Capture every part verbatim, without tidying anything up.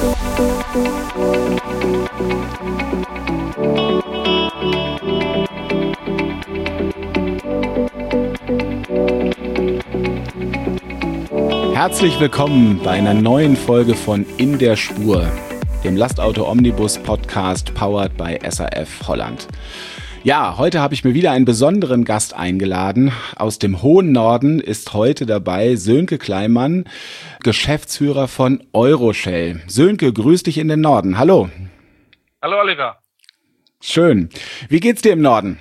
Herzlich willkommen bei einer neuen Folge von In der Spur, dem Lastauto Omnibus Podcast powered by S A F Holland. Ja, heute habe ich mir wieder einen besonderen Gast eingeladen. Aus dem hohen Norden ist heute dabei Sönke Kleimann, Geschäftsführer von Euroshell. Sönke, grüß dich in den Norden. Hallo. Hallo Oliver. Schön. Wie geht's dir im Norden?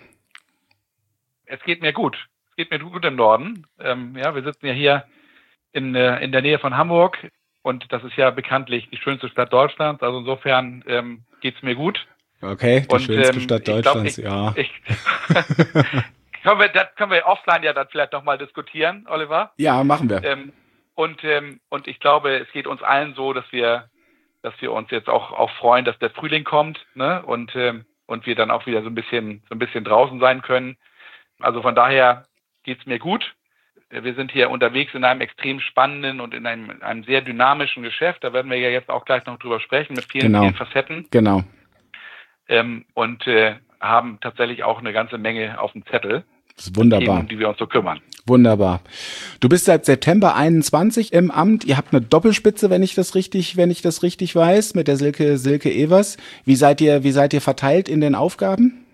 Es geht mir gut. Es geht mir gut im Norden. Ähm, ja, wir sitzen ja hier in, äh, in der Nähe von Hamburg und das ist ja bekanntlich die schönste Stadt Deutschlands. Also insofern ähm, geht's mir gut. Okay, die und, schönste ähm, Stadt ich Deutschlands, glaub, ich, ja. Ich, können, wir, das können wir offline ja dann vielleicht nochmal diskutieren, Oliver. Ja, machen wir. Ähm, und, ähm, und ich glaube, es geht uns allen so, dass wir, dass wir uns jetzt auch, auch freuen, dass der Frühling kommt, ne? Und, ähm, und wir dann auch wieder so ein bisschen, so ein bisschen draußen sein können. Also von daher geht's mir gut. Wir sind hier unterwegs in einem extrem spannenden und in einem, einem sehr dynamischen Geschäft. Da werden wir ja jetzt auch gleich noch drüber sprechen, mit vielen, Genau. vielen Facetten. Genau. Ähm, und äh, haben tatsächlich auch eine ganze Menge auf dem Zettel. Das ist wunderbar. Themen, um die wir uns so kümmern. Wunderbar. Du bist seit September einundzwanzig im Amt. Ihr habt eine Doppelspitze, wenn ich das richtig, wenn ich das richtig weiß, mit der Silke, Silke Evers. Wie seid ihr, wie seid ihr verteilt in den Aufgaben?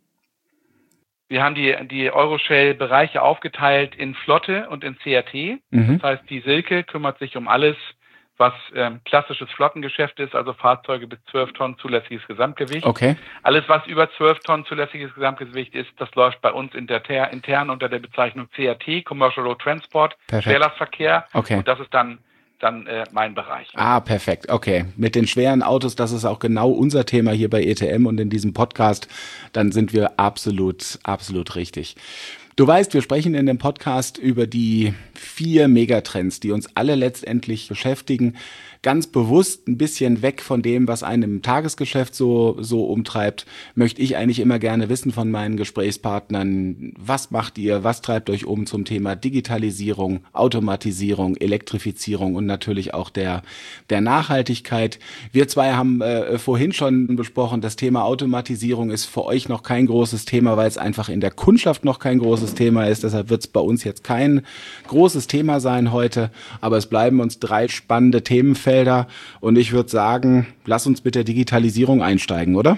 Wir haben die, die Euroshell-Bereiche aufgeteilt in Flotte und in C R T. Mhm. Das heißt, die Silke kümmert sich um alles, was ähm, klassisches Flottengeschäft ist, also Fahrzeuge bis zwölf Tonnen zulässiges Gesamtgewicht. Okay. Alles, was über zwölf Tonnen zulässiges Gesamtgewicht ist, das läuft bei uns inter, intern unter der Bezeichnung C R T, Commercial Road Transport, Perfekt. Schwerlastverkehr. Okay. Und das ist dann dann äh, mein Bereich. Ah, perfekt. Okay. Mit den schweren Autos, das ist auch genau unser Thema hier bei E T M und in diesem Podcast. Dann sind wir absolut, absolut richtig. Du weißt, wir sprechen in dem Podcast über die vier Megatrends, die uns alle letztendlich beschäftigen. Ganz bewusst ein bisschen weg von dem, was einen im Tagesgeschäft so, so umtreibt, möchte ich eigentlich immer gerne wissen von meinen Gesprächspartnern, was macht ihr, was treibt euch um zum Thema Digitalisierung, Automatisierung, Elektrifizierung und natürlich auch der, der Nachhaltigkeit. Wir zwei haben äh, vorhin schon besprochen, das Thema Automatisierung ist für euch noch kein großes Thema, weil es einfach in der Kundschaft noch kein großes Thema ist. Deshalb wird es bei uns jetzt kein großes Thema sein heute, aber es bleiben uns drei spannende Themenfelder. Und ich würde sagen, lass uns mit der Digitalisierung einsteigen, oder?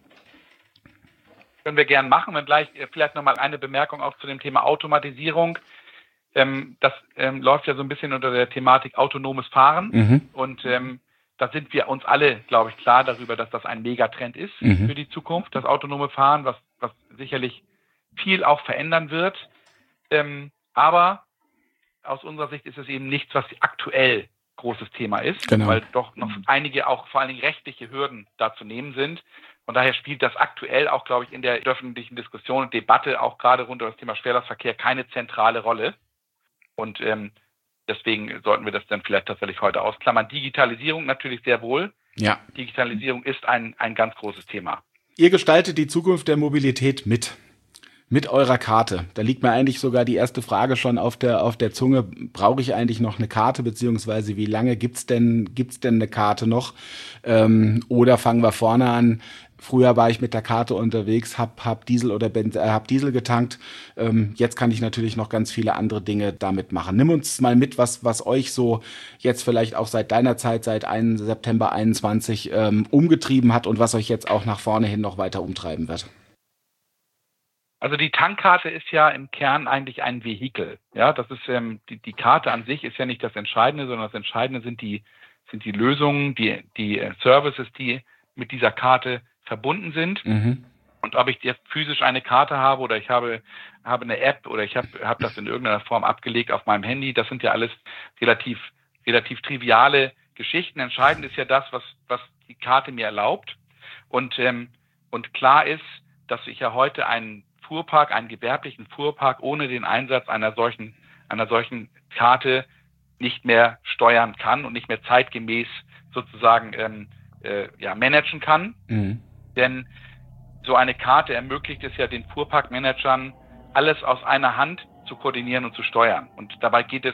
Können wir gern machen. Und gleich vielleicht nochmal eine Bemerkung auch zu dem Thema Automatisierung. Ähm, das ähm, läuft ja so ein bisschen unter der Thematik autonomes Fahren. Mhm. Und ähm, da sind wir uns alle, glaube ich, klar darüber, dass das ein Megatrend ist Mhm. für die Zukunft, das autonome Fahren, was, was sicherlich viel auch verändern wird. Ähm, aber aus unserer Sicht ist es eben nichts, was aktuell großes Thema ist, Genau. weil doch noch einige auch vor allen Dingen rechtliche Hürden da zu nehmen sind. Von daher spielt das aktuell auch, glaube ich, in der öffentlichen Diskussion und Debatte auch gerade rund um das Thema Schwerlastverkehr keine zentrale Rolle. Und ähm, deswegen sollten wir das dann vielleicht tatsächlich heute ausklammern. Digitalisierung natürlich sehr wohl. Ja. Digitalisierung ist ein, ein ganz großes Thema. Ihr gestaltet die Zukunft der Mobilität mit. Mit eurer Karte. Da liegt mir eigentlich sogar die erste Frage schon auf der auf der Zunge. Brauche ich eigentlich noch eine Karte, beziehungsweise wie lange gibt's denn gibt's denn eine Karte noch? Ähm, oder fangen wir vorne an. Früher war ich mit der Karte unterwegs, hab hab Diesel oder Benz, äh, hab Diesel getankt. Ähm, jetzt kann ich natürlich noch ganz viele andere Dinge damit machen. Nimm uns mal mit, was was euch so jetzt vielleicht auch seit deiner Zeit, seit September einundzwanzig ähm, umgetrieben hat und was euch jetzt auch nach vorne hin noch weiter umtreiben wird. Also die Tankkarte ist ja im Kern eigentlich ein Vehikel. Ja, das ist ähm, die, die Karte an sich ist ja nicht das Entscheidende, sondern das Entscheidende sind die sind die Lösungen, die die äh, Services, die mit dieser Karte verbunden sind. Mhm. Und ob ich jetzt physisch eine Karte habe oder ich habe habe eine App oder ich habe habe das in irgendeiner Form abgelegt auf meinem Handy, das sind ja alles relativ relativ triviale Geschichten. Entscheidend ist ja das, was was die Karte mir erlaubt. Und ähm, und klar ist, dass ich ja heute einen Fuhrpark, einen gewerblichen Fuhrpark ohne den Einsatz einer solchen, einer solchen Karte nicht mehr steuern kann und nicht mehr zeitgemäß sozusagen ähm, äh, ja, managen kann. Mhm. Denn so eine Karte ermöglicht es ja den Fuhrparkmanagern, alles aus einer Hand zu koordinieren und zu steuern. Und dabei geht es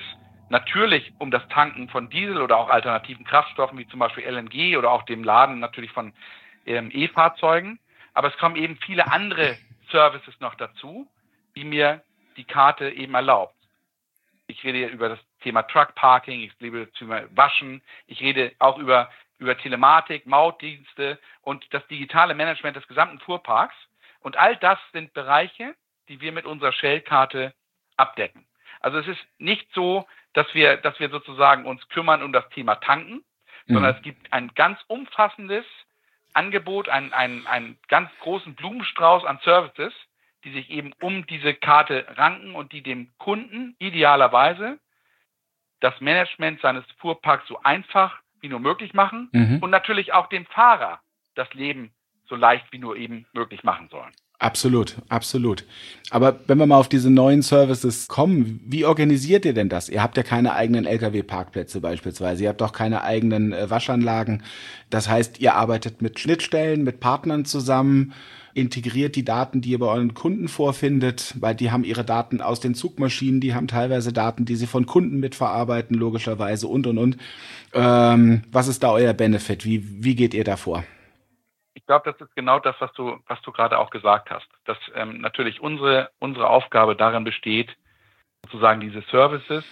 natürlich um das Tanken von Diesel oder auch alternativen Kraftstoffen wie zum Beispiel L N G oder auch dem Laden natürlich von ähm, E-Fahrzeugen. Aber es kommen eben viele andere Services noch dazu, die mir die Karte eben erlaubt. Ich rede über das Thema Truck Parking, ich rede über das Thema Waschen, ich rede auch über, über Telematik, Mautdienste und das digitale Management des gesamten Fuhrparks. Und all das sind Bereiche, die wir mit unserer Shell-Karte abdecken. Also es ist nicht so, dass wir, dass wir sozusagen uns kümmern um das Thema Tanken, mhm. sondern es gibt ein ganz umfassendes Angebot, einen, einen, einen ganz großen Blumenstrauß an Services, die sich eben um diese Karte ranken und die dem Kunden idealerweise das Management seines Fuhrparks so einfach wie nur möglich machen mhm. und natürlich auch dem Fahrer das Leben so leicht wie nur eben möglich machen sollen. Absolut, absolut. Aber wenn wir mal auf diese neuen Services kommen, wie organisiert ihr denn das? Ihr habt ja keine eigenen L K W-Parkplätze beispielsweise, ihr habt auch keine eigenen äh, Waschanlagen. Das heißt, ihr arbeitet mit Schnittstellen, mit Partnern zusammen, integriert die Daten, die ihr bei euren Kunden vorfindet, weil die haben ihre Daten aus den Zugmaschinen, die haben teilweise Daten, die sie von Kunden mitverarbeiten, logischerweise und, und, und. Ähm, was ist da euer Benefit? Wie, wie geht ihr da vor? Ich glaube, das ist genau das, was du, was du gerade auch gesagt hast. Dass ähm, natürlich unsere, unsere Aufgabe darin besteht, sozusagen diese Services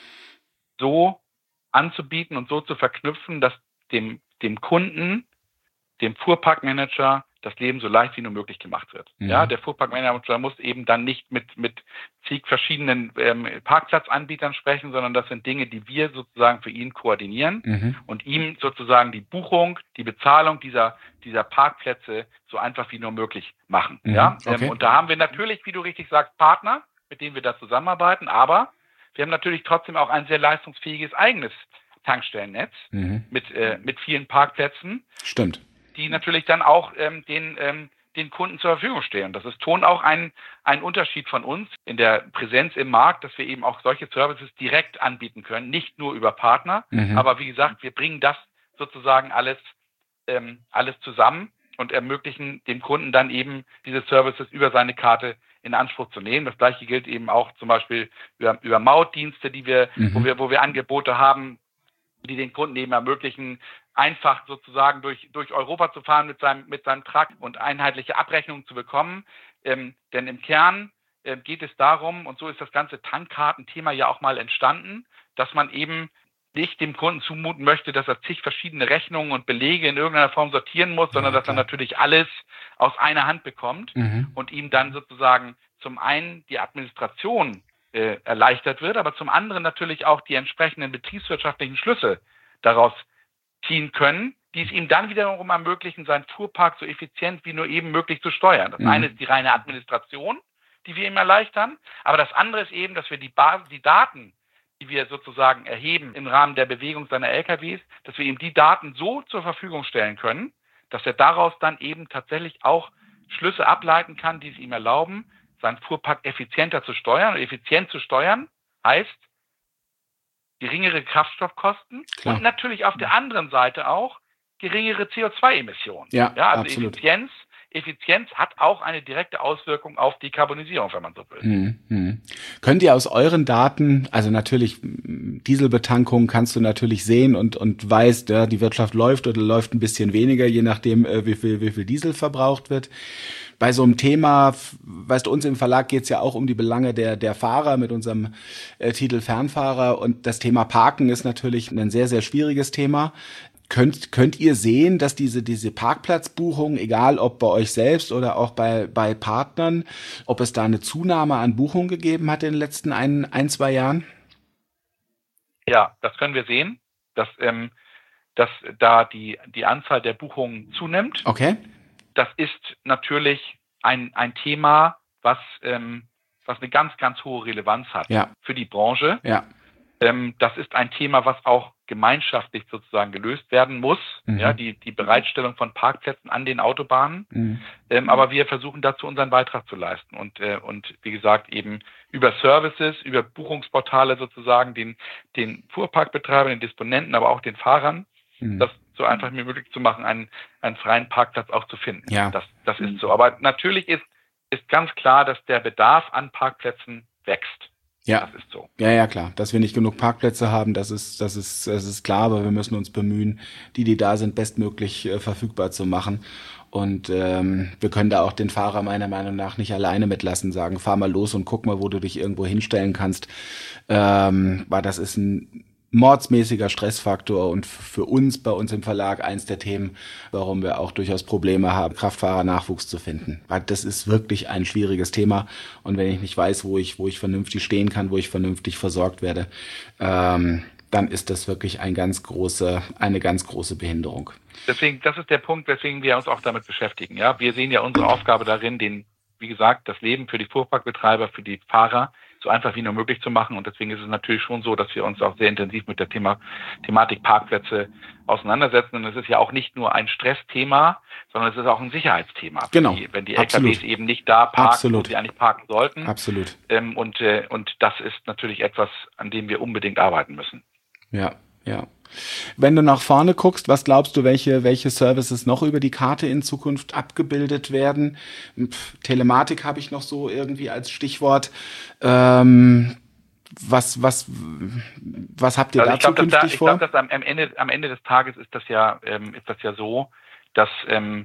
so anzubieten und so zu verknüpfen, dass dem, dem Kunden, dem Fuhrparkmanager das Leben so leicht wie nur möglich gemacht wird. Mhm. Ja, der Fuhrparkmanager muss eben dann nicht mit, mit zig verschiedenen ähm, Parkplatzanbietern sprechen, sondern das sind Dinge, die wir sozusagen für ihn koordinieren mhm. und ihm sozusagen die Buchung, die Bezahlung dieser, dieser Parkplätze so einfach wie nur möglich machen. Mhm. Ja, okay. ähm, und da haben wir natürlich, wie du richtig sagst, Partner, mit denen wir da zusammenarbeiten, aber wir haben natürlich trotzdem auch ein sehr leistungsfähiges eigenes Tankstellennetz mhm. mit, äh, mit vielen Parkplätzen. Stimmt. Die natürlich dann auch ähm, den, ähm, den Kunden zur Verfügung stehen. Das ist schon auch ein, ein Unterschied von uns in der Präsenz im Markt, dass wir eben auch solche Services direkt anbieten können, nicht nur über Partner. Mhm. Aber wie gesagt, wir bringen das sozusagen alles, ähm, alles zusammen und ermöglichen dem Kunden dann eben diese Services über seine Karte in Anspruch zu nehmen. Das Gleiche gilt eben auch zum Beispiel über, über Mautdienste, die wir, mhm. wo wir, wo wir Angebote haben, die den Kunden eben ermöglichen, einfach sozusagen durch, durch Europa zu fahren mit seinem, mit seinem Truck und einheitliche Abrechnungen zu bekommen. Ähm, denn im Kern äh, geht es darum, und so ist das ganze Tankkartenthema ja auch mal entstanden, dass man eben nicht dem Kunden zumuten möchte, dass er zig verschiedene Rechnungen und Belege in irgendeiner Form sortieren muss, sondern ja, dass er natürlich alles aus einer Hand bekommt mhm. und ihm dann sozusagen zum einen die Administration äh, erleichtert wird, aber zum anderen natürlich auch die entsprechenden betriebswirtschaftlichen Schlüsse daraus ziehen können, die es ihm dann wiederum ermöglichen, seinen Fuhrpark so effizient wie nur eben möglich zu steuern. Das mhm. eine ist die reine Administration, die wir ihm erleichtern, aber das andere ist eben, dass wir die, Basis, die Daten, die wir sozusagen erheben im Rahmen der Bewegung seiner L K Ws, dass wir ihm die Daten so zur Verfügung stellen können, dass er daraus dann eben tatsächlich auch Schlüsse ableiten kann, die es ihm erlauben, seinen Fuhrpark effizienter zu steuern. Und effizient zu steuern heißt geringere Kraftstoffkosten Klar. und natürlich auf der anderen Seite auch geringere C O zwei Emissionen. Ja, ja also absolut. Effizienz, Effizienz hat auch eine direkte Auswirkung auf Dekarbonisierung, wenn man so will. Hm, hm. Könnt ihr aus euren Daten, also natürlich Dieselbetankung kannst du natürlich sehen und und weißt, ja, die Wirtschaft läuft oder läuft ein bisschen weniger, je nachdem, wie viel wie viel Diesel verbraucht wird. Bei so einem Thema, weißt du, uns im Verlag geht's ja auch um die Belange der der Fahrer mit unserem äh, Titel Fernfahrer und das Thema Parken ist natürlich ein sehr, sehr schwieriges Thema. Könnt, könnt ihr sehen, dass diese, diese Parkplatzbuchung, egal ob bei euch selbst oder auch bei, bei Partnern, ob es da eine Zunahme an Buchungen gegeben hat in den letzten ein, ein zwei Jahren? Ja, das können wir sehen, dass, ähm, dass da die, die Anzahl der Buchungen zunimmt. Okay. Das ist natürlich ein, ein Thema, was, ähm, was eine ganz, ganz hohe Relevanz hat ja. für die Branche. Ja. Ähm, das ist ein Thema, was auch gemeinschaftlich sozusagen gelöst werden muss, mhm. ja, die, die Bereitstellung von Parkplätzen an den Autobahnen. Mhm. Ähm, aber wir versuchen dazu unseren Beitrag zu leisten und, äh, und wie gesagt eben über Services, über Buchungsportale sozusagen den, den Fuhrparkbetreibern, den Disponenten, aber auch den Fahrern, mhm. das so einfach wie möglich zu machen, einen, einen freien Parkplatz auch zu finden. Ja. Das, das ist so. Aber natürlich ist, ist ganz klar, dass der Bedarf an Parkplätzen wächst. Ja. Das ist so. Ja, ja, klar. Dass wir nicht genug Parkplätze haben, das ist, das ist, das ist klar, aber wir müssen uns bemühen, die, die da sind, bestmöglich äh, verfügbar zu machen. Und ähm, wir können da auch den Fahrer meiner Meinung nach nicht alleine mitlassen, sagen, fahr mal los und guck mal, wo du dich irgendwo hinstellen kannst. Ähm, weil das ist ein mordsmäßiger Stressfaktor und für uns bei uns im Verlag eins der Themen, warum wir auch durchaus Probleme haben, Kraftfahrernachwuchs zu finden. Weil das ist wirklich ein schwieriges Thema und wenn ich nicht weiß, wo ich wo ich vernünftig stehen kann, wo ich vernünftig versorgt werde, ähm, dann ist das wirklich ein ganz große, eine ganz große Behinderung. Deswegen, das ist der Punkt, weswegen wir uns auch damit beschäftigen. Ja, wir sehen ja unsere Aufgabe darin, den, wie gesagt, das Leben für die Fuhrparkbetreiber, für die Fahrer so einfach wie nur möglich zu machen. Und deswegen ist es natürlich schon so, dass wir uns auch sehr intensiv mit der Thema, Thematik Parkplätze auseinandersetzen. Und es ist ja auch nicht nur ein Stressthema, sondern es ist auch ein Sicherheitsthema. Genau. Die, wenn die Absolut. L K Ws eben nicht da parken, Absolut. wo sie eigentlich parken sollten. Absolut. Ähm, und, äh, und das ist natürlich etwas, an dem wir unbedingt arbeiten müssen. Ja, ja. Wenn du nach vorne guckst, was glaubst du, welche, welche Services noch über die Karte in Zukunft abgebildet werden? Pff, Telematik habe ich noch so irgendwie als Stichwort. Ähm, was, was, was habt ihr also da ich glaub, zukünftig dass da, ich vor? Ich glaube, dass am, am, Ende, am Ende des Tages ist das ja, ähm, ist das ja so, dass ähm,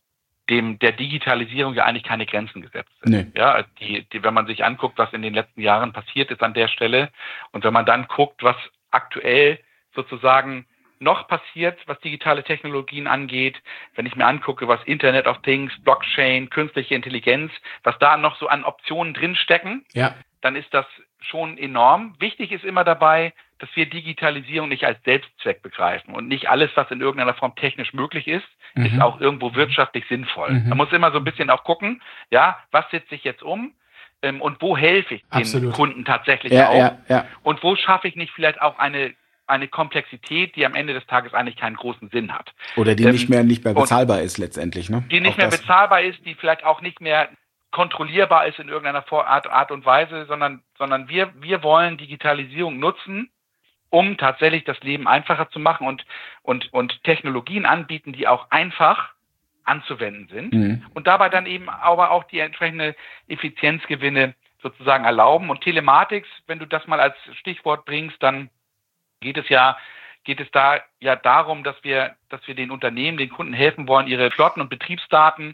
dem der Digitalisierung ja eigentlich keine Grenzen gesetzt sind. Nee. Ja, die, die, wenn man sich anguckt, was in den letzten Jahren passiert ist an der Stelle und wenn man dann guckt, was aktuell sozusagen noch passiert, was digitale Technologien angeht, wenn ich mir angucke, was Internet of Things, Blockchain, künstliche Intelligenz, was da noch so an Optionen drinstecken, ja. dann ist das schon enorm. Wichtig ist immer dabei, dass wir Digitalisierung nicht als Selbstzweck begreifen und nicht alles, was in irgendeiner Form technisch möglich ist, mhm. ist auch irgendwo wirtschaftlich sinnvoll. Mhm. Man muss immer so ein bisschen auch gucken, ja, was setze ich jetzt um? Ähm, und wo helfe ich den Absolut. Kunden tatsächlich ja, auch? Ja, ja. Und wo schaffe ich nicht vielleicht auch eine eine Komplexität, die am Ende des Tages eigentlich keinen großen Sinn hat. Oder die ähm, nicht mehr nicht mehr bezahlbar ist letztendlich, ne? Die nicht auch mehr das. bezahlbar ist, die vielleicht auch nicht mehr kontrollierbar ist in irgendeiner Art, Art und Weise, sondern sondern wir wir wollen Digitalisierung nutzen, um tatsächlich das Leben einfacher zu machen und und und Technologien anbieten, die auch einfach anzuwenden sind mhm. und dabei dann eben aber auch die entsprechende Effizienzgewinne sozusagen erlauben. Und Telematik, wenn du das mal als Stichwort bringst, dann geht es ja, geht es da ja darum, dass wir, dass wir den Unternehmen, den Kunden helfen wollen, ihre Flotten- und Betriebsdaten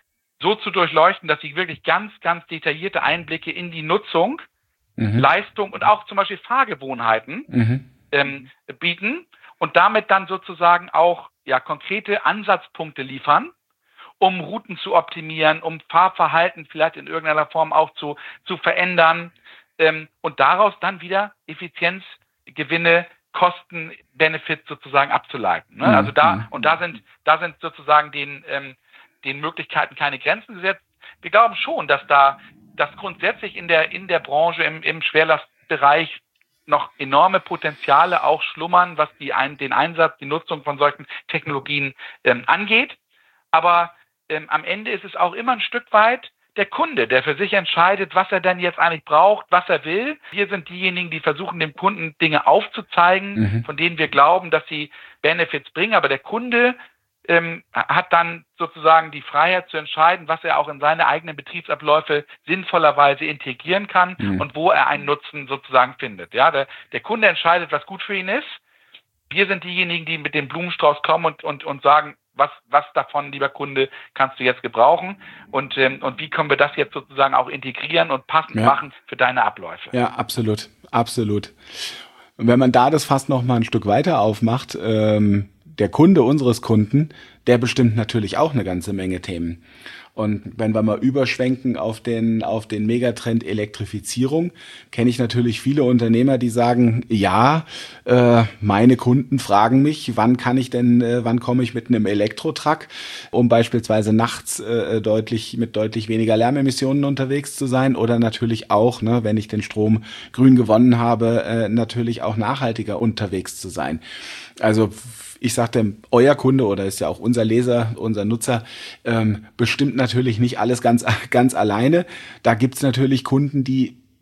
so zu durchleuchten, dass sie wirklich ganz, ganz detaillierte Einblicke in die Nutzung, mhm. Leistung und auch zum Beispiel Fahrgewohnheiten mhm. ähm, bieten und damit dann sozusagen auch ja konkrete Ansatzpunkte liefern, um Routen zu optimieren, um Fahrverhalten vielleicht in irgendeiner Form auch zu, zu verändern ähm, und daraus dann wieder Effizienzgewinne, Kosten, Benefits sozusagen abzuleiten. Ne? Mhm. Also da, und da sind, da sind sozusagen den, ähm, den Möglichkeiten keine Grenzen gesetzt. Wir glauben schon, dass da, dass grundsätzlich in der, in der Branche im, im Schwerlastbereich noch enorme Potenziale auch schlummern, was die ein, den Einsatz, die Nutzung von solchen Technologien ähm, angeht. Aber ähm, am Ende ist es auch immer ein Stück weit der Kunde, der für sich entscheidet, was er denn jetzt eigentlich braucht, was er will. Wir sind diejenigen, die versuchen, dem Kunden Dinge aufzuzeigen, mhm. von denen wir glauben, dass sie Benefits bringen. Aber der Kunde ähm, hat dann sozusagen die Freiheit zu entscheiden, was er auch in seine eigenen Betriebsabläufe sinnvollerweise integrieren kann mhm. und wo er einen Nutzen sozusagen findet. Ja, der, der Kunde entscheidet, was gut für ihn ist. Wir sind diejenigen, die mit dem Blumenstrauß kommen und, und, und sagen, was, was davon, lieber Kunde, kannst du jetzt gebrauchen und, ähm, und wie können wir das jetzt sozusagen auch integrieren und passend ja. machen für deine Abläufe. Ja, absolut, absolut. Und wenn man da das fast noch mal ein Stück weiter aufmacht, ähm, der Kunde unseres Kunden, der bestimmt natürlich auch eine ganze Menge Themen. Und wenn wir mal überschwenken auf den, auf den Megatrend Elektrifizierung, kenne ich natürlich viele Unternehmer, die sagen, ja, äh, meine Kunden fragen mich, wann kann ich denn, äh, wann komme ich mit einem Elektrotruck, um beispielsweise nachts äh, deutlich, mit deutlich weniger Lärmemissionen unterwegs zu sein oder natürlich auch, ne, wenn ich den Strom grün gewonnen habe, äh, natürlich auch nachhaltiger unterwegs zu sein. Also ich sagte, euer Kunde oder ist ja auch unser Leser, unser Nutzer, ähm, bestimmt natürlich nicht alles ganz ganz alleine. Da gibt's natürlich Kunden, die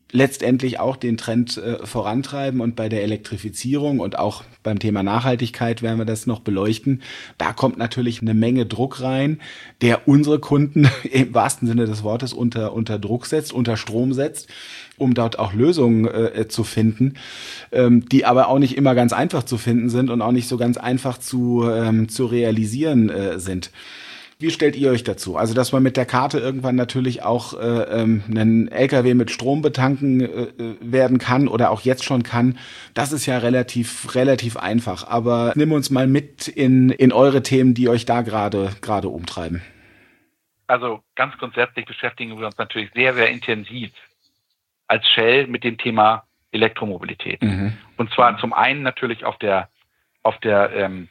letztendlich auch den Trend äh, vorantreiben und bei der Elektrifizierung und auch beim Thema Nachhaltigkeit werden wir das noch beleuchten. Da kommt natürlich eine Menge Druck rein, der unsere Kunden im wahrsten Sinne des Wortes unter, unter Druck setzt, unter Strom setzt, um dort auch Lösungen äh, zu finden, ähm, die aber auch nicht immer ganz einfach zu finden sind und auch nicht so ganz einfach zu, ähm, zu realisieren äh, sind. Wie stellt ihr euch dazu? Also, dass man mit der Karte irgendwann natürlich auch äh, ähm, einen L K W mit Strom betanken äh, werden kann oder auch jetzt schon kann, das ist ja relativ relativ einfach. Aber nimm uns mal mit in in eure Themen, die euch da gerade gerade umtreiben. Also ganz grundsätzlich beschäftigen wir uns natürlich sehr, sehr intensiv als Shell mit dem Thema Elektromobilität. Mhm. Und zwar zum einen natürlich auf der auf der ähm,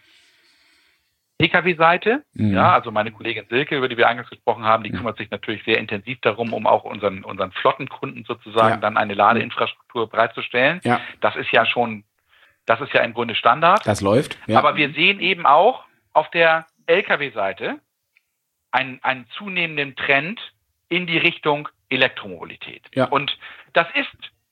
P K W-Seite, mhm. ja, also meine Kollegin Silke, über die wir eingangs gesprochen haben, die mhm. kümmert sich natürlich sehr intensiv darum, um auch unseren unseren Flottenkunden sozusagen ja. dann eine Ladeinfrastruktur bereitzustellen. Ja. Das ist ja schon, das ist ja im Grunde Standard. Das läuft. Ja. Aber wir sehen eben auch auf der L K W-Seite einen, einen zunehmenden Trend in die Richtung Elektromobilität. Ja. Und das ist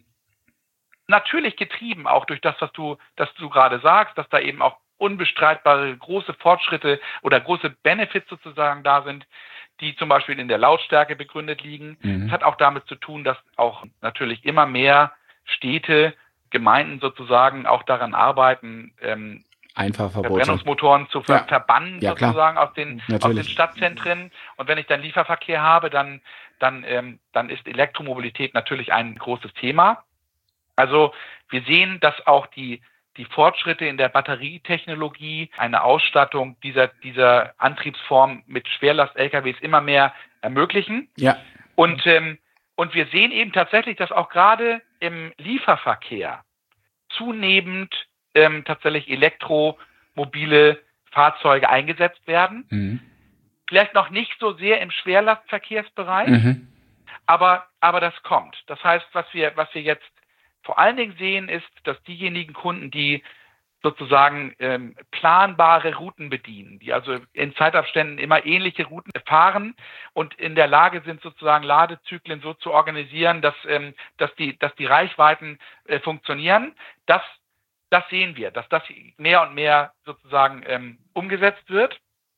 natürlich getrieben auch durch das, was du, das du gerade sagst, dass da eben auch unbestreitbare große Fortschritte oder große Benefits sozusagen da sind, die zum Beispiel in der Lautstärke begründet liegen. Es mhm. hat auch damit zu tun, dass auch natürlich immer mehr Städte, Gemeinden sozusagen auch daran arbeiten, ähm, Verbrennungsmotoren zu ver- ja. verbannen ja, sozusagen aus den, aus den Stadtzentren. Und wenn ich dann Lieferverkehr habe, dann, dann, ähm, dann ist Elektromobilität natürlich ein großes Thema. Also wir sehen, dass auch die die Fortschritte in der Batterietechnologie, eine Ausstattung dieser, dieser Antriebsform mit Schwerlast-L K Ws immer mehr ermöglichen. Ja. Und, ähm, und wir sehen eben tatsächlich, dass auch gerade im Lieferverkehr zunehmend ähm, tatsächlich elektromobile Fahrzeuge eingesetzt werden. Mhm. Vielleicht noch nicht so sehr im Schwerlastverkehrsbereich, mhm. aber, aber das kommt. Das heißt, was wir, was wir jetzt vor allen Dingen sehen, ist, dass diejenigen Kunden, die sozusagen ähm, planbare Routen bedienen, die also in Zeitabständen immer ähnliche Routen fahren und in der Lage sind, sozusagen Ladezyklen so zu organisieren, dass, ähm, dass, die, dass die Reichweiten äh, funktionieren, das, das sehen wir, dass das mehr und mehr sozusagen ähm, umgesetzt wird.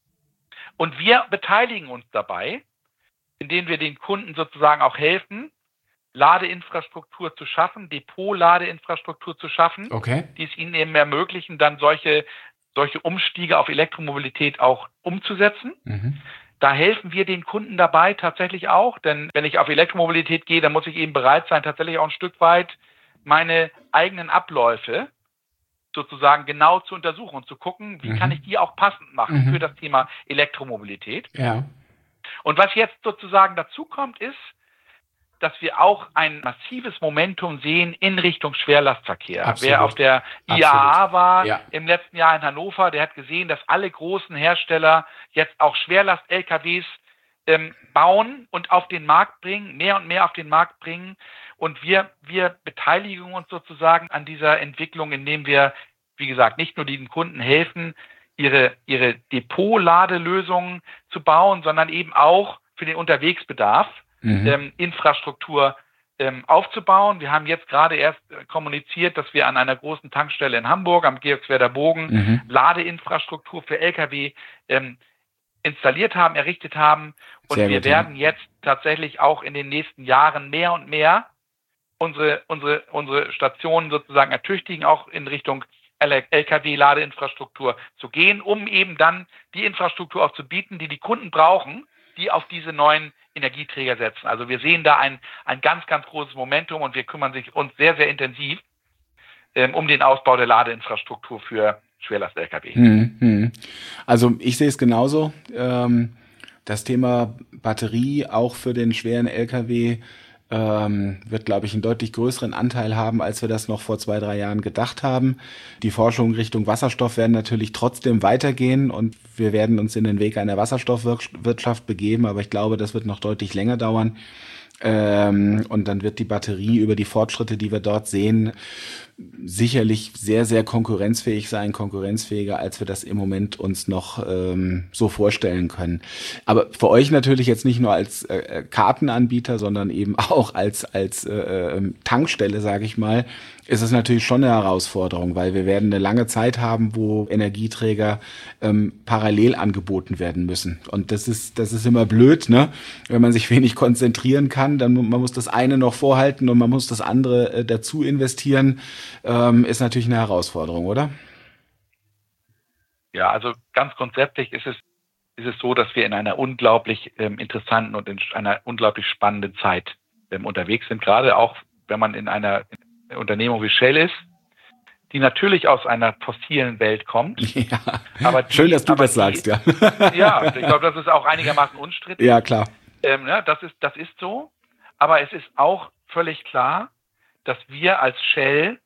Und wir beteiligen uns dabei, indem wir den Kunden sozusagen auch helfen, Ladeinfrastruktur zu schaffen, Depot-Ladeinfrastruktur zu schaffen, okay. die es ihnen eben ermöglichen, dann solche, solche Umstiege auf Elektromobilität auch umzusetzen. Mhm. Da helfen wir den Kunden dabei tatsächlich auch, denn wenn ich auf Elektromobilität gehe, dann muss ich eben bereit sein, tatsächlich auch ein Stück weit meine eigenen Abläufe sozusagen genau zu untersuchen und zu gucken, wie mhm. kann ich die auch passend machen mhm. für das Thema Elektromobilität. Ja. Und was jetzt sozusagen dazu kommt, ist, dass wir auch ein massives Momentum sehen in Richtung Schwerlastverkehr. Absolut. Wer auf der I A A Absolut. war ja. im letzten Jahr in Hannover, der hat gesehen, dass alle großen Hersteller jetzt auch Schwerlast-L K Ws ähm, bauen und auf den Markt bringen, mehr und mehr auf den Markt bringen. Und wir, wir beteiligen uns sozusagen an dieser Entwicklung, indem wir, wie gesagt, nicht nur den Kunden helfen, ihre, ihre Depot-Ladelösungen zu bauen, sondern eben auch für den Unterwegsbedarf Mhm. Ähm, Infrastruktur ähm, aufzubauen. Wir haben jetzt gerade erst äh, kommuniziert, dass wir an einer großen Tankstelle in Hamburg am Georgswerder Bogen mhm. Ladeinfrastruktur für L K W ähm, installiert haben, errichtet haben. Und Sehr wir gut, werden ja. jetzt tatsächlich auch in den nächsten Jahren mehr und mehr unsere, unsere, unsere Stationen sozusagen ertüchtigen, auch in Richtung L K W-Ladeinfrastruktur zu gehen, um eben dann die Infrastruktur auch zu bieten, die die Kunden brauchen, die auf diese neuen Energieträger setzen. Also wir sehen da ein, ein ganz, ganz großes Momentum und wir kümmern sich uns sehr, sehr intensiv ähm, um den Ausbau der Ladeinfrastruktur für Schwerlast-L K W. Hm, hm. Also ich sehe es genauso. Ähm, das Thema Batterie auch für den schweren L K W ähm, wird, glaube ich, einen deutlich größeren Anteil haben, als wir das noch vor zwei, drei Jahren gedacht haben. Die Forschungen Richtung Wasserstoff werden natürlich trotzdem weitergehen und wir werden uns in den Weg einer Wasserstoffwirtschaft begeben, aber ich glaube, das wird noch deutlich länger dauern. Ähm, und dann wird die Batterie über die Fortschritte, die wir dort sehen, sicherlich sehr, sehr konkurrenzfähig sein, konkurrenzfähiger, als wir das im Moment uns noch ähm, so vorstellen können. Aber für euch natürlich jetzt nicht nur als äh, Kartenanbieter, sondern eben auch als als äh, Tankstelle, sage ich mal, ist es natürlich schon eine Herausforderung, weil wir werden eine lange Zeit haben, wo Energieträger ähm, parallel angeboten werden müssen. Und das ist das ist immer blöd, ne? Wenn man sich wenig konzentrieren kann, dann man muss das eine noch vorhalten und man muss das andere äh, dazu investieren, ähm, ist natürlich eine Herausforderung, oder? Ja, also ganz grundsätzlich ist es ist es so, dass wir in einer unglaublich ähm, interessanten und in einer unglaublich spannenden Zeit ähm, unterwegs sind. Gerade auch, wenn man in einer Unternehmung wie Shell ist, die natürlich aus einer fossilen Welt kommt. Ja, aber die, schön, dass du aber das die, sagst, ja. Ja, ich glaube, das ist auch einigermaßen unstrittig. Ja, klar. Ähm, ja, das ist, das ist so. Aber es ist auch völlig klar, dass wir als Shell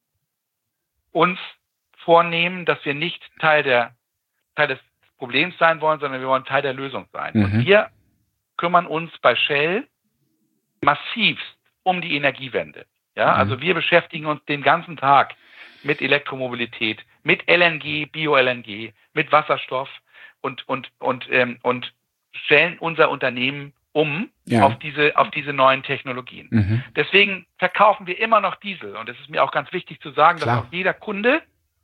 uns vornehmen, dass wir nicht Teil der, Teil des Problems sein wollen, sondern wir wollen Teil der Lösung sein. Mhm. Und wir kümmern uns bei Shell massivst um die Energiewende. Ja, Mhm. also wir beschäftigen uns den ganzen Tag mit Elektromobilität, mit L N G, Bio-L N G, mit Wasserstoff und, und, und, ähm, und stellen unser Unternehmen um Ja. auf diese, auf diese neuen Technologien. Mhm. Deswegen verkaufen wir immer noch Diesel. Und es ist mir auch ganz wichtig zu sagen, Klar. dass auch jeder Kunde,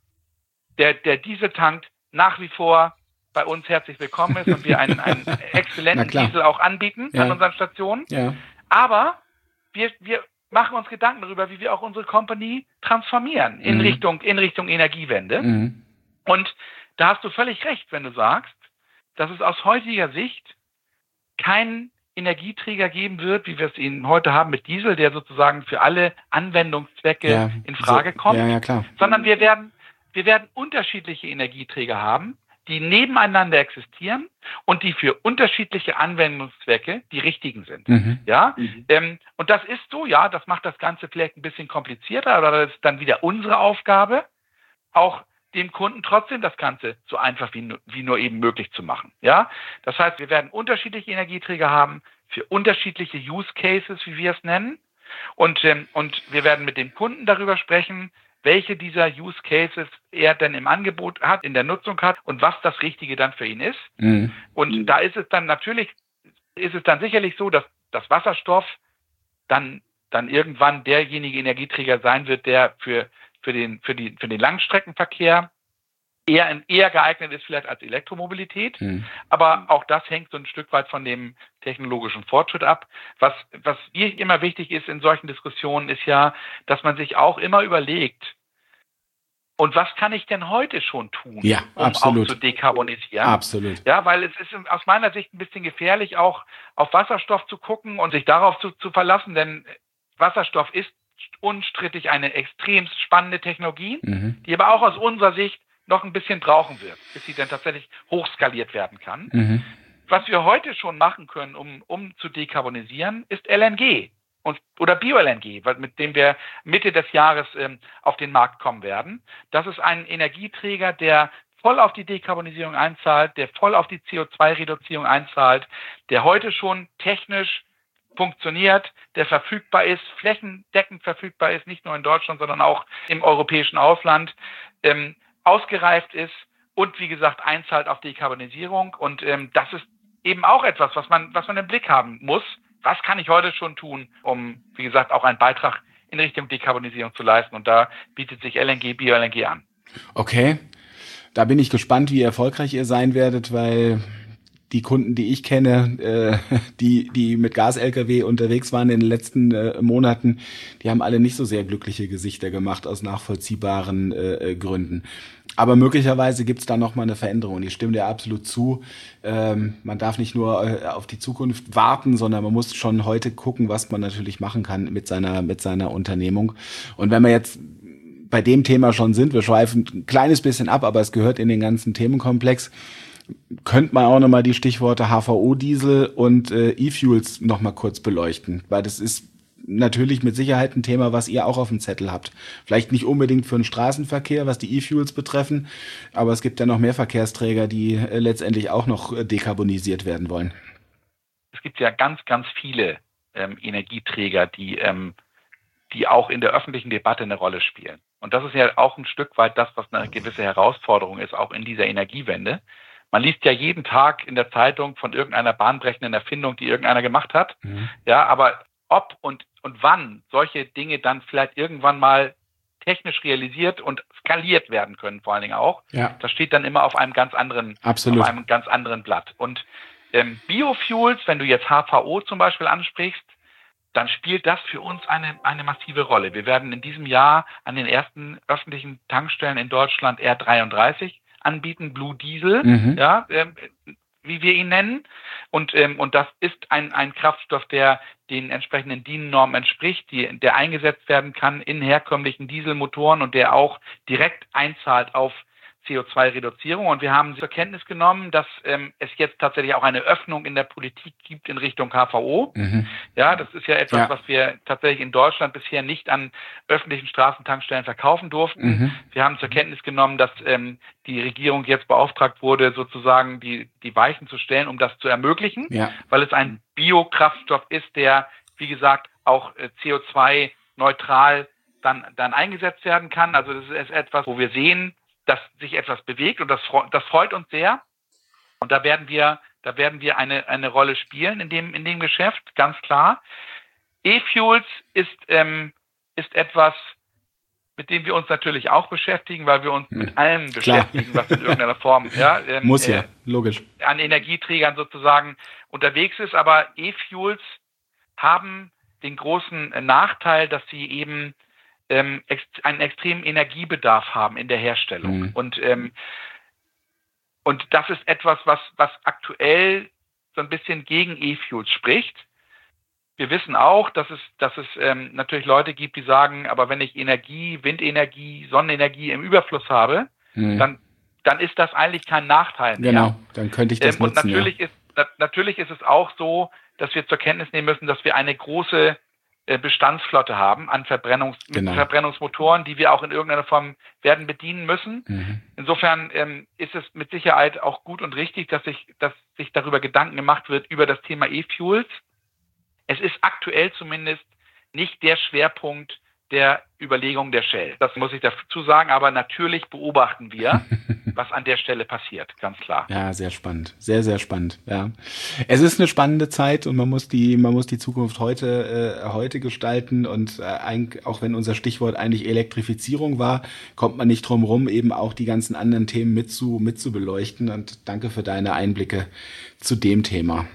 der, der Diesel tankt, nach wie vor bei uns herzlich willkommen ist und wir einen, einen exzellenten Na klar. Diesel auch anbieten Ja. an unseren Stationen. Ja. Aber wir, wir machen uns Gedanken darüber, wie wir auch unsere Company transformieren in Mhm. Richtung, in Richtung Energiewende. Mhm. Und da hast du völlig recht, wenn du sagst, dass es aus heutiger Sicht keinen Energieträger geben wird, wie wir es ihn heute haben mit Diesel, der sozusagen für alle Anwendungszwecke Ja. in Frage So. kommt, Ja, ja, klar. sondern wir werden, wir werden unterschiedliche Energieträger haben, die nebeneinander existieren und die für unterschiedliche Anwendungszwecke die richtigen sind. Mhm. Ja, ähm, und das ist so, ja, das macht das Ganze vielleicht ein bisschen komplizierter, aber das ist dann wieder unsere Aufgabe, auch dem Kunden trotzdem das Ganze so einfach wie, nu- wie nur eben möglich zu machen. Ja, das heißt, wir werden unterschiedliche Energieträger haben für unterschiedliche Use Cases, wie wir es nennen, und ähm, und wir werden mit dem Kunden darüber sprechen, welche dieser Use Cases er denn im Angebot hat, in der Nutzung hat und was das Richtige dann für ihn ist. Mhm. Und da ist es dann natürlich, ist es dann sicherlich so, dass das Wasserstoff dann, dann irgendwann derjenige Energieträger sein wird, der für, für den, für die, für den Langstreckenverkehr eher, eher geeignet ist vielleicht als Elektromobilität. Mhm. Aber auch das hängt so ein Stück weit von dem technologischen Fortschritt ab. Was, was mir immer wichtig ist in solchen Diskussionen, ist ja, dass man sich auch immer überlegt, und was kann ich denn heute schon tun, Ja, um absolut. auch zu dekarbonisieren? Absolut. Ja, weil es ist aus meiner Sicht ein bisschen gefährlich, auch auf Wasserstoff zu gucken und sich darauf zu, zu verlassen, denn Wasserstoff ist unstrittig eine extremst spannende Technologie, Mhm. die aber auch aus unserer Sicht noch ein bisschen brauchen wird, bis sie dann tatsächlich hochskaliert werden kann. Mhm. Was wir heute schon machen können, um, um zu dekarbonisieren, ist L N G und, oder Bio-L N G, mit dem wir Mitte des Jahres ähm, auf den Markt kommen werden. Das ist ein Energieträger, der voll auf die Dekarbonisierung einzahlt, der voll auf die C O zwei Reduzierung einzahlt, der heute schon technisch funktioniert, der verfügbar ist, flächendeckend verfügbar ist, nicht nur in Deutschland, sondern auch im europäischen Ausland, ähm, ausgereift ist und wie gesagt einzahlt auf Dekarbonisierung. Und ähm, das ist eben auch etwas, was man, was man im Blick haben muss. Was kann ich heute schon tun, um, wie gesagt, auch einen Beitrag in Richtung Dekarbonisierung zu leisten? Und da bietet sich L N G, Bio-L N G an. Okay. Da bin ich gespannt, wie erfolgreich ihr sein werdet, weil die Kunden, die ich kenne, äh, die die mit Gas-L K W unterwegs waren in den letzten äh, Monaten, die haben alle nicht so sehr glückliche Gesichter gemacht aus nachvollziehbaren äh, Gründen. Aber möglicherweise gibt's da noch mal eine Veränderung. Und ich stimme dir absolut zu. Ähm, man darf nicht nur äh, auf die Zukunft warten, sondern man muss schon heute gucken, was man natürlich machen kann mit seiner mit seiner Unternehmung. Und wenn wir jetzt bei dem Thema schon sind, wir schweifen ein kleines bisschen ab, aber es gehört in den ganzen Themenkomplex, könnte man auch nochmal die Stichworte H V O-Diesel und äh, E-Fuels nochmal kurz beleuchten, weil das ist natürlich mit Sicherheit ein Thema, was ihr auch auf dem Zettel habt. Vielleicht nicht unbedingt für den Straßenverkehr, was die E-Fuels betreffen, aber es gibt ja noch mehr Verkehrsträger, die äh, letztendlich auch noch äh, dekarbonisiert werden wollen. Es gibt ja ganz, ganz viele ähm, Energieträger, die, ähm, die auch in der öffentlichen Debatte eine Rolle spielen. Und das ist ja auch ein Stück weit das, was eine gewisse Herausforderung ist, auch in dieser Energiewende. Man liest ja jeden Tag in der Zeitung von irgendeiner bahnbrechenden Erfindung, die irgendeiner gemacht hat. Mhm. Ja, aber ob und, und wann solche Dinge dann vielleicht irgendwann mal technisch realisiert und skaliert werden können, vor allen Dingen auch, ja. Das steht dann immer auf einem ganz anderen, Absolut. auf einem ganz anderen Blatt. Und ähm, Biofuels, wenn du jetzt H V O zum Beispiel ansprichst, dann spielt das für uns eine, eine massive Rolle. Wir werden in diesem Jahr an den ersten öffentlichen Tankstellen in Deutschland R dreiunddreißig anbieten, Blue Diesel, mhm. ja, äh, wie wir ihn nennen. Und, ähm, und das ist ein, ein Kraftstoff, der den entsprechenden D I N-Normen entspricht, die, der eingesetzt werden kann in herkömmlichen Dieselmotoren und der auch direkt einzahlt auf C O zwei Reduzierung. Und wir haben zur Kenntnis genommen, dass ähm, es jetzt tatsächlich auch eine Öffnung in der Politik gibt in Richtung H V O. Mhm. Ja, das ist ja etwas, ja. was wir tatsächlich in Deutschland bisher nicht an öffentlichen Straßentankstellen verkaufen durften. Mhm. Wir haben zur Kenntnis genommen, dass ähm, die Regierung jetzt beauftragt wurde, sozusagen die, die Weichen zu stellen, um das zu ermöglichen, ja. weil es ein Biokraftstoff ist, der, wie gesagt, auch äh, C O zwei neutral dann, dann eingesetzt werden kann. Also das ist etwas, wo wir sehen, dass sich etwas bewegt und das, das freut uns sehr. Und da werden wir, da werden wir eine, eine Rolle spielen in dem, in dem Geschäft, ganz klar. E-Fuels ist, ähm, ist etwas, mit dem wir uns natürlich auch beschäftigen, weil wir uns hm. mit allem Klar. beschäftigen, was in irgendeiner Form ja, ähm, muss ja, äh, logisch, an Energieträgern sozusagen unterwegs ist. Aber E-Fuels haben den großen äh, Nachteil, dass sie eben ähm, ext- einen extremen Energiebedarf haben in der Herstellung. Mhm. Und, ähm, und das ist etwas, was, was aktuell so ein bisschen gegen E-Fuels spricht. Wir wissen auch, dass es, dass es ähm, natürlich Leute gibt, die sagen, aber wenn ich Energie, Windenergie, Sonnenenergie im Überfluss habe, mhm. dann, dann ist das eigentlich kein Nachteil mehr. Genau, dann könnte ich das ähm, und nutzen. Natürlich, ja. ist, na, natürlich ist es auch so, dass wir zur Kenntnis nehmen müssen, dass wir eine große äh, Bestandsflotte haben an Verbrennungs- genau. mit Verbrennungsmotoren, die wir auch in irgendeiner Form werden bedienen müssen. Mhm. Insofern ähm, ist es mit Sicherheit auch gut und richtig, dass sich, dass sich darüber Gedanken gemacht wird über das Thema E-Fuels. Es ist aktuell zumindest nicht der Schwerpunkt der Überlegung der Shell. Das muss ich dazu sagen, aber natürlich beobachten wir, was an der Stelle passiert, ganz klar. Ja, sehr spannend, sehr, sehr spannend. Ja, es ist eine spannende Zeit und man muss die, man muss die Zukunft heute, äh, heute gestalten und äh, eigentlich, auch wenn unser Stichwort eigentlich Elektrifizierung war, kommt man nicht drum rum, eben auch die ganzen anderen Themen mit zu, mit zu beleuchten. Und danke für deine Einblicke zu dem Thema.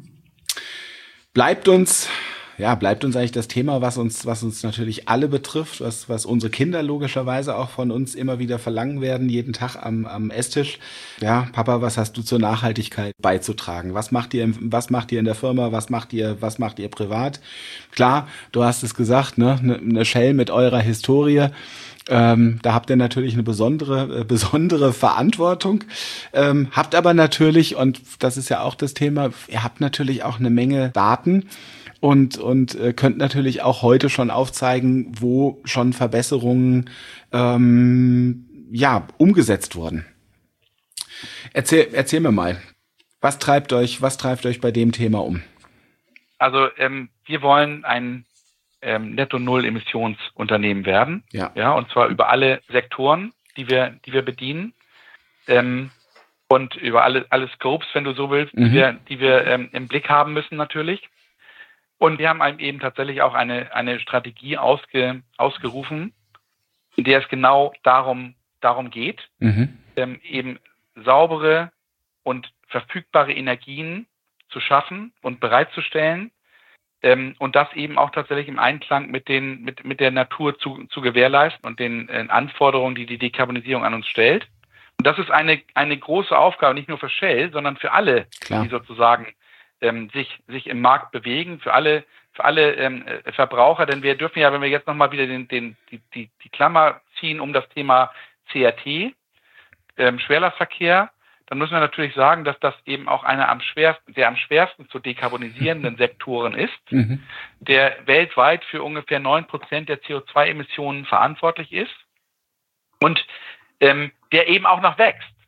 Bleibt uns Ja, bleibt uns eigentlich das Thema, was uns, was uns natürlich alle betrifft, was, was unsere Kinder logischerweise auch von uns immer wieder verlangen werden, jeden Tag am, am Esstisch. Ja, Papa, was hast du zur Nachhaltigkeit beizutragen? Was macht ihr, was macht ihr in der Firma? Was macht ihr, was macht ihr privat? Klar, du hast es gesagt, ne, eine Shell mit eurer Historie. Ähm, da habt ihr natürlich eine besondere, äh, besondere Verantwortung, ähm, habt aber natürlich, und das ist ja auch das Thema, ihr habt natürlich auch eine Menge Daten und und äh, könnt natürlich auch heute schon aufzeigen, wo schon Verbesserungen ähm, ja umgesetzt wurden. Erzähl, erzähl mir mal, was treibt euch, was treibt euch bei dem Thema um? Also ähm, wir wollen ein Ähm, Netto-Null-Emissionsunternehmen werden. Ja. Ja, und zwar über alle Sektoren, die wir, die wir bedienen. Ähm, und über alle, alle Scopes, wenn du so willst, mhm. die wir, die wir ähm, im Blick haben müssen natürlich. Und wir haben eben tatsächlich auch eine, eine Strategie ausge, ausgerufen, in der es genau darum, darum geht, mhm. ähm, eben saubere und verfügbare Energien zu schaffen und bereitzustellen, Ähm, und das eben auch tatsächlich im Einklang mit den mit mit der Natur zu, zu gewährleisten und den äh, Anforderungen, die die Dekarbonisierung an uns stellt. Und das ist eine eine große Aufgabe, nicht nur für Shell, sondern für alle, Klar. die sozusagen ähm, sich sich im Markt bewegen, für alle für alle ähm, Verbraucher. Denn wir dürfen ja, wenn wir jetzt nochmal wieder den den die die die Klammer ziehen um das Thema C R T, ähm, Schwerlastverkehr, dann müssen wir natürlich sagen, dass das eben auch einer am schwersten, der am schwersten zu dekarbonisierenden Sektoren ist, mhm. der weltweit für ungefähr neun Prozent der C O zwei Emissionen verantwortlich ist und ähm, der eben auch noch wächst.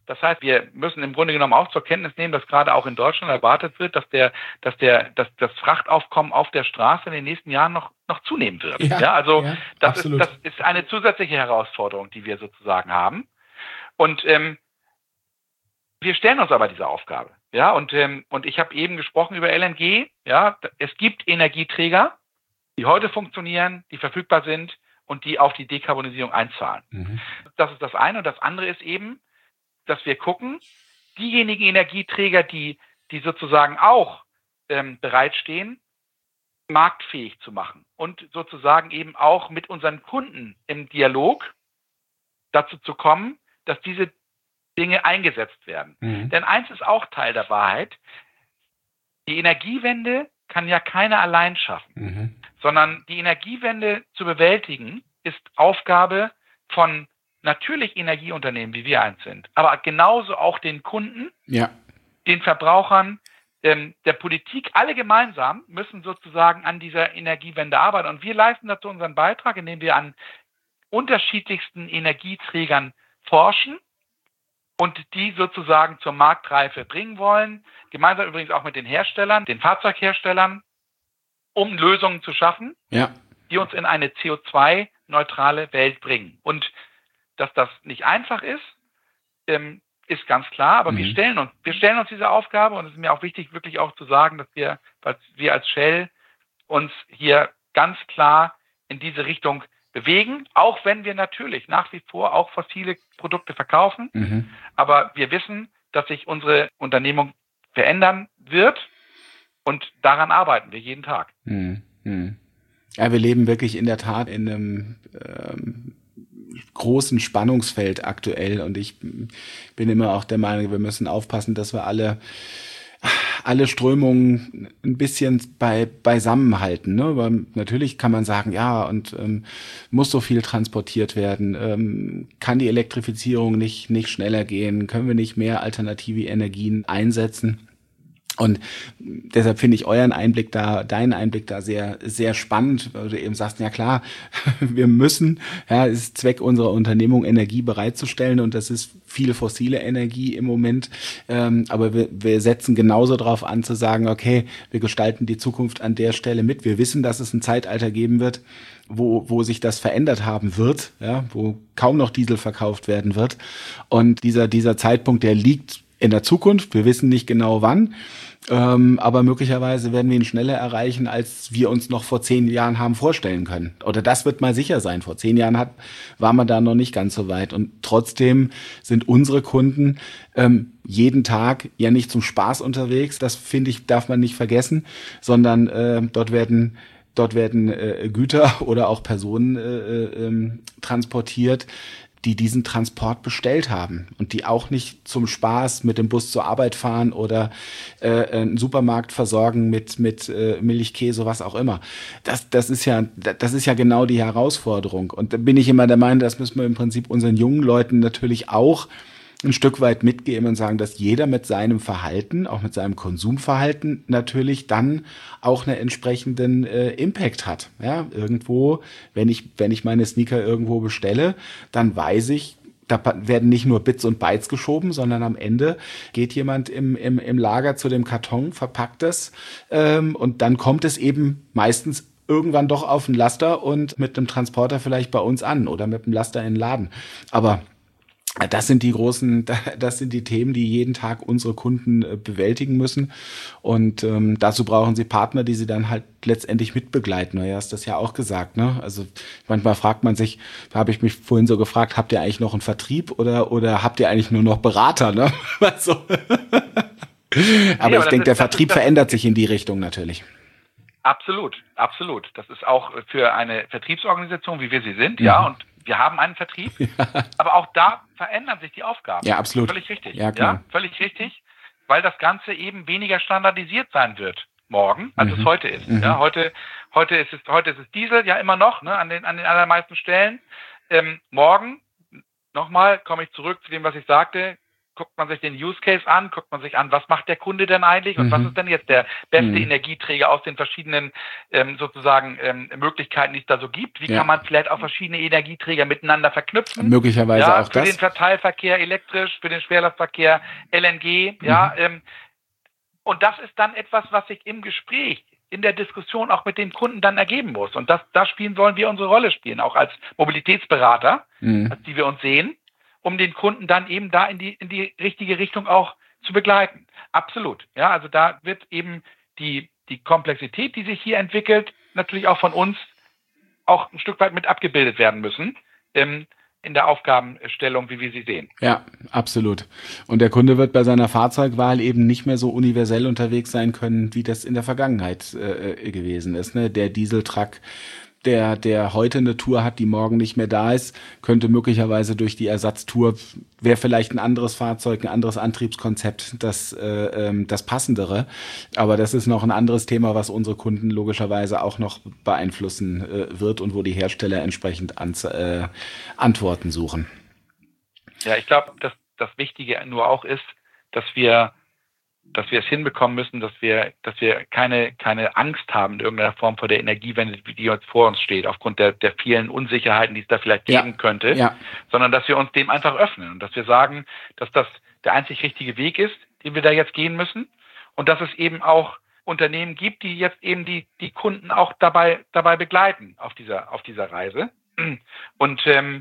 Das heißt, wir müssen im Grunde genommen auch zur Kenntnis nehmen, dass gerade auch in Deutschland erwartet wird, dass der, dass der, dass das Frachtaufkommen auf der Straße in den nächsten Jahren noch, noch zunehmen wird. Ja, ja also ja, das absolut. ist, das ist eine zusätzliche Herausforderung, die wir sozusagen haben. Und ähm, wir stellen uns aber diese Aufgabe. Ja, und, ähm, und ich habe eben gesprochen über L N G. Ja, es gibt Energieträger, die heute funktionieren, die verfügbar sind und die auf die Dekarbonisierung einzahlen. Mhm. Das ist das eine. Und das andere ist eben, dass wir gucken, diejenigen Energieträger, die, die sozusagen auch ähm, bereitstehen, marktfähig zu machen und sozusagen eben auch mit unseren Kunden im Dialog dazu zu kommen, dass diese Dinge eingesetzt werden. Mhm. Denn eins ist auch Teil der Wahrheit: Die Energiewende kann ja keiner allein schaffen, mhm. sondern die Energiewende zu bewältigen ist Aufgabe von natürlich Energieunternehmen, wie wir eins sind, aber genauso auch den Kunden, ja. den Verbrauchern, ähm, der Politik. Alle gemeinsam müssen sozusagen an dieser Energiewende arbeiten. Und wir leisten dazu unseren Beitrag, indem wir an unterschiedlichsten Energieträgern forschen und die sozusagen zur Marktreife bringen wollen, gemeinsam übrigens auch mit den Herstellern, den Fahrzeugherstellern, um Lösungen zu schaffen, ja. die uns in eine C O zwei neutrale Welt bringen. Und dass das nicht einfach ist, ähm, ist ganz klar, aber mhm. wir stellen uns, wir stellen uns diese Aufgabe, und es ist mir auch wichtig, wirklich auch zu sagen, dass wir, dass wir als Shell uns hier ganz klar in diese Richtung bewegen, auch wenn wir natürlich nach wie vor auch fossile Produkte verkaufen. Mhm. Aber wir wissen, dass sich unsere Unternehmung verändern wird, und daran arbeiten wir jeden Tag. Mhm. Ja, wir leben wirklich in der Tat in einem ähm, großen Spannungsfeld aktuell, und ich bin immer auch der Meinung, wir müssen aufpassen, dass wir alle alle Strömungen ein bisschen bei beisammen halten, ne? Weil natürlich kann man sagen, ja, und ähm, muss so viel transportiert werden, ähm, kann die Elektrifizierung nicht nicht schneller gehen, können wir nicht mehr alternative Energien einsetzen? Und deshalb finde ich euren Einblick da, deinen Einblick da sehr, sehr spannend, weil du eben sagst, ja klar, wir müssen, ja, es ist Zweck unserer Unternehmung, Energie bereitzustellen, und das ist viel fossile Energie im Moment, ähm, aber wir, wir setzen genauso darauf an zu sagen, okay, wir gestalten die Zukunft an der Stelle mit. Wir wissen, dass es ein Zeitalter geben wird, wo, wo sich das verändert haben wird, ja, wo kaum noch Diesel verkauft werden wird, und dieser, dieser Zeitpunkt, der liegt in der Zukunft. Wir wissen nicht genau wann, ähm, aber möglicherweise werden wir ihn schneller erreichen, als wir uns noch vor zehn Jahren haben vorstellen können. Oder das wird mal sicher sein. Vor zehn Jahren hat, war man da noch nicht ganz so weit. Und trotzdem sind unsere Kunden ähm, jeden Tag ja nicht zum Spaß unterwegs. Das, finde ich, darf man nicht vergessen, sondern äh, dort werden dort werden äh, Güter oder auch Personen äh, äh, transportiert, die diesen Transport bestellt haben und die auch nicht zum Spaß mit dem Bus zur Arbeit fahren oder äh, einen Supermarkt versorgen mit mit äh, Milch, Käse, was auch immer. Das das ist ja das ist ja genau die Herausforderung, und da bin ich immer der Meinung, das müssen wir im Prinzip unseren jungen Leuten natürlich auch ein Stück weit mitgeben und sagen, dass jeder mit seinem Verhalten, auch mit seinem Konsumverhalten natürlich dann auch einen entsprechenden äh, Impact hat. Ja, irgendwo, wenn ich, wenn ich meine Sneaker irgendwo bestelle, dann weiß ich, da werden nicht nur Bits und Bytes geschoben, sondern am Ende geht jemand im, im, im Lager zu dem Karton, verpackt es, ähm, und dann kommt es eben meistens irgendwann doch auf den Laster und mit einem Transporter vielleicht bei uns an oder mit dem Laster in den Laden. Aber das sind die großen, das sind die Themen, die jeden Tag unsere Kunden bewältigen müssen. Und ähm, dazu brauchen sie Partner, die sie dann halt letztendlich mitbegleiten. Du hast das ja auch gesagt, ne? Also manchmal fragt man sich, da habe ich mich vorhin so gefragt, habt ihr eigentlich noch einen Vertrieb oder oder habt ihr eigentlich nur noch Berater, ne? Also, aber nee, aber ich denke, der Vertrieb verändert sich in die Richtung natürlich. Absolut, absolut. Das ist auch für eine Vertriebsorganisation, wie wir sie sind, mhm. ja, und wir haben einen Vertrieb, ja. aber auch da verändern sich die Aufgaben. Ja, absolut. Völlig richtig. Ja, klar. Ja, völlig richtig, weil das Ganze eben weniger standardisiert sein wird morgen, als mhm. es heute ist. Mhm. Ja, heute, heute ist es, heute ist es Diesel, ja immer noch, ne, an den, an den allermeisten Stellen. Ähm, morgen, nochmal, komme ich zurück zu dem, was ich sagte, guckt man sich den Use Case an, guckt man sich an, was macht der Kunde denn eigentlich und mhm. was ist denn jetzt der beste mhm. Energieträger aus den verschiedenen ähm, sozusagen ähm, Möglichkeiten, die es da so gibt. Wie ja. kann man vielleicht auch verschiedene Energieträger miteinander verknüpfen? Möglicherweise ja, auch für das. Für den Verteilverkehr elektrisch, für den Schwerlastverkehr L N G. Mhm. Ja, ähm, und das ist dann etwas, was sich im Gespräch, in der Diskussion auch mit dem Kunden dann ergeben muss. Und das, da spielen sollen wir unsere Rolle spielen, auch als Mobilitätsberater, mhm. als die wir uns sehen, um den Kunden dann eben da in die, in die richtige Richtung auch zu begleiten. Absolut. Ja, also da wird eben die, die Komplexität, die sich hier entwickelt, natürlich auch von uns auch ein Stück weit mit abgebildet werden müssen, ähm, in der Aufgabenstellung, wie wir sie sehen. Ja, absolut. Und der Kunde wird bei seiner Fahrzeugwahl eben nicht mehr so universell unterwegs sein können, wie das in der Vergangenheit äh, gewesen ist. Ne? Der Dieseltruck, der, der heute eine Tour hat, die morgen nicht mehr da ist, könnte möglicherweise durch die Ersatztour, wäre vielleicht ein anderes Fahrzeug, ein anderes Antriebskonzept, das, äh, das passendere. Aber das ist noch ein anderes Thema, was unsere Kunden logischerweise auch noch beeinflussen äh, wird und wo die Hersteller entsprechend ans, äh, Antworten suchen. Ja, ich glaube, dass das Wichtige nur auch ist, dass wir dass wir es hinbekommen müssen, dass wir, dass wir keine, keine Angst haben in irgendeiner Form vor der Energiewende, die uns vor uns steht, aufgrund der, der vielen Unsicherheiten, die es da vielleicht geben ja. könnte, ja. sondern dass wir uns dem einfach öffnen und dass wir sagen, dass das der einzig richtige Weg ist, den wir da jetzt gehen müssen und dass es eben auch Unternehmen gibt, die jetzt eben die, die Kunden auch dabei, dabei begleiten auf dieser, auf dieser Reise. Und, ähm,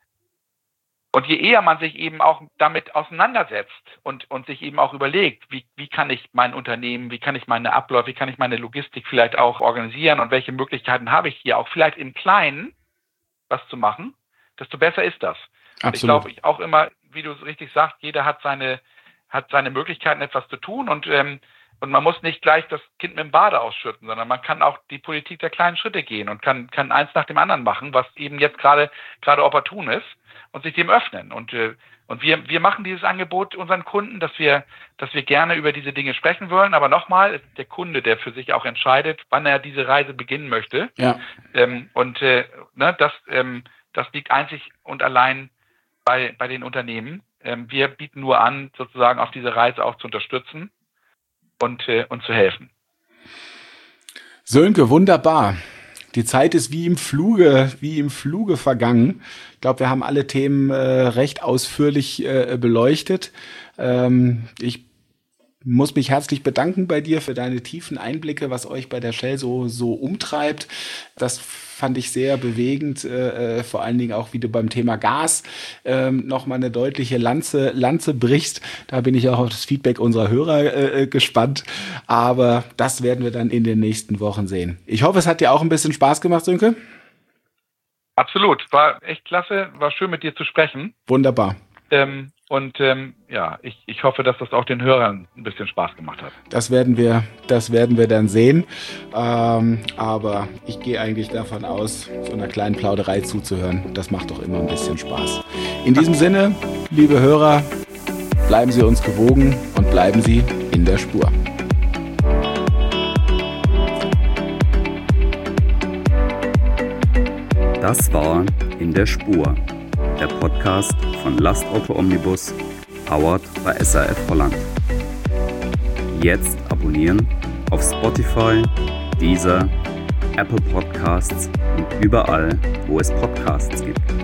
Und je eher man sich eben auch damit auseinandersetzt und, und sich eben auch überlegt, wie, wie kann ich mein Unternehmen, wie kann ich meine Abläufe, wie kann ich meine Logistik vielleicht auch organisieren und welche Möglichkeiten habe ich hier auch vielleicht im Kleinen was zu machen, desto besser ist das. Absolut. Ich glaube, ich auch immer, wie du richtig sagst, jeder hat seine, hat seine Möglichkeiten, etwas zu tun und, ähm, und man muss nicht gleich das Kind mit dem Bade ausschütten, sondern man kann auch die Politik der kleinen Schritte gehen und kann, kann eins nach dem anderen machen, was eben jetzt gerade, gerade opportun ist. Und sich dem öffnen. Und, äh, und wir, wir machen dieses Angebot unseren Kunden, dass wir, dass wir gerne über diese Dinge sprechen wollen. Aber nochmal, es ist der Kunde, der für sich auch entscheidet, wann er diese Reise beginnen möchte. Ja. Ähm, und äh, ne, das, ähm, das liegt einzig und allein bei, bei den Unternehmen. Ähm, wir bieten nur an, sozusagen auf diese Reise auch zu unterstützen und, äh, und zu helfen. Sönke, wunderbar. Die Zeit ist wie im Fluge, wie im Fluge vergangen. Ich glaube, wir haben alle Themen äh, recht ausführlich äh, beleuchtet. Ähm, ich muss mich herzlich bedanken bei dir für deine tiefen Einblicke, was euch bei der Shell so, so umtreibt. Das fand ich sehr bewegend, äh, vor allen Dingen auch, wie du beim Thema Gas äh, nochmal eine deutliche Lanze, Lanze brichst. Da bin ich auch auf das Feedback unserer Hörer äh, gespannt. Aber das werden wir dann in den nächsten Wochen sehen. Ich hoffe, es hat dir auch ein bisschen Spaß gemacht, Sönke. Absolut, war echt klasse, war schön mit dir zu sprechen. Wunderbar. Ähm, und ähm, ja, ich, ich hoffe, dass das auch den Hörern ein bisschen Spaß gemacht hat. Das werden wir, das werden wir dann sehen. Ähm, aber ich gehe eigentlich davon aus, so einer kleinen Plauderei zuzuhören. Das macht doch immer ein bisschen Spaß. In diesem Sinne, liebe Hörer, bleiben Sie uns gewogen und bleiben Sie in der Spur. Das war In der Spur, der Podcast von Lastauto Omnibus, powered by S A F Holland. Jetzt abonnieren auf Spotify, Deezer, Apple Podcasts und überall, wo es Podcasts gibt.